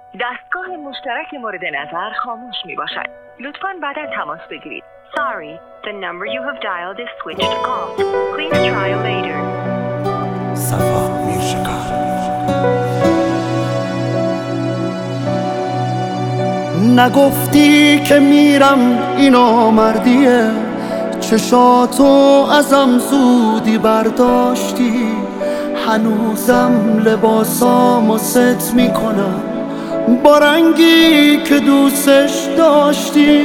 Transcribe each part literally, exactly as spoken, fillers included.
دستگاه مشترک مورد نظر خاموش می باشد. لطفاً بعدا تماس بگیرید. Sorry, the number you have dialed is switched off. Please try later. صفا میرشکار. نگفتی که میرم اینا مردیه، چشاتو ازم زودی برداشتی. هنوزم لباسامو ست میکنم با رنگی که دوستش داشتی.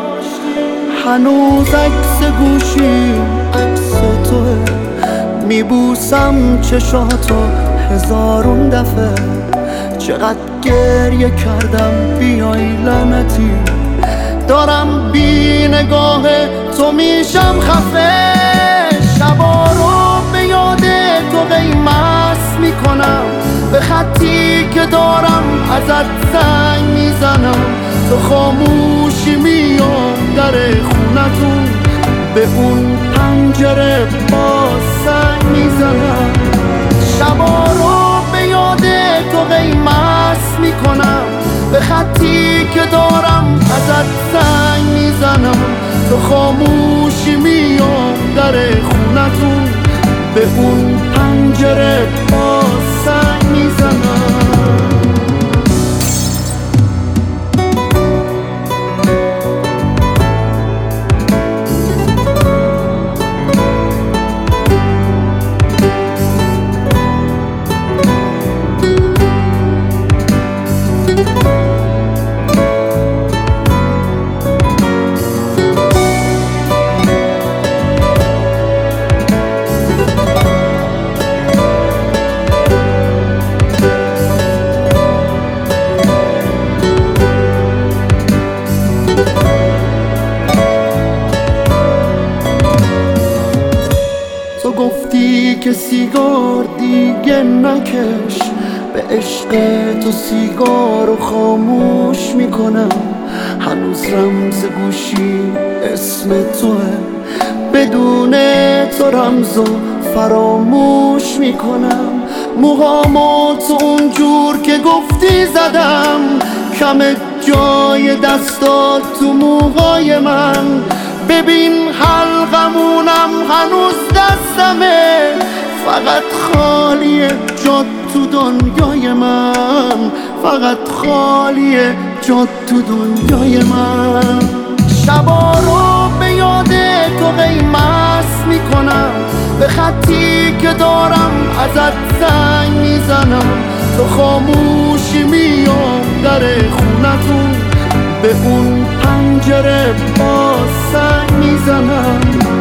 هنوز عکس گوشیم عکس توه، میبوسم چشاتو هزارون دفعه. چقدر گریه کردم بیای لعنتی، دارم بی نگاه تو میشم خفه. شبا رو به یاد تو قیمت میکنم، به خطی که دارم ازت زنگ میزنم. تو خاموشی میام در خونتون، به اون پنجره باز سنگ میزنم. شبا رو به یاد تو قیمت میکنم، به خطی که دارم ازت زنگ میزنم. تو خاموشی میام در خونتون، به اون پنجره باز سنگ میزنم. تو گفتی که سیگار دیگه نکش، به عشق تو سیگارو خاموش میکنم. هنوز رمز گوشی اسم توه، بدون تو رمزو فراموش میکنم. موهامو تو اونجور که گفتی زدم، کم جای دستات تو موهای من. ببین حلقمونم هنوز دستمه، فقط خالیه جات تو دنیای من. فقط خالیه جات تو دنیای من. شبا رو به یاد تو قیمت میکنم، به خطی که دارم ازت زنگ میزنم. تو خاموشی میام در خونتون، به اون پنجره باز سنگ میزنم.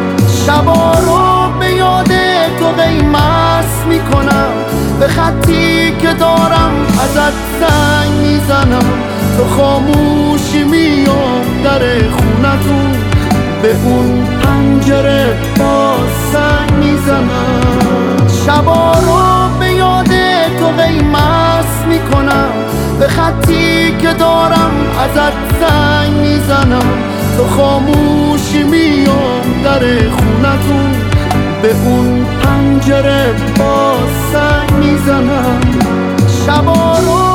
شبا رو به یاد تو قیمت میکنم، به خطی که دارم ازت زنگ میزنم. تو خاموشی میام در خونتون، به اون پنجره باز سنگ میزنم. شبا رو به یاد تو قیمت میکنم، به خطی که دارم ازت زنگ میزنم. تو خاموشی میام در خونتون، به اون پنجره باز سنگ میزنم. شبا رو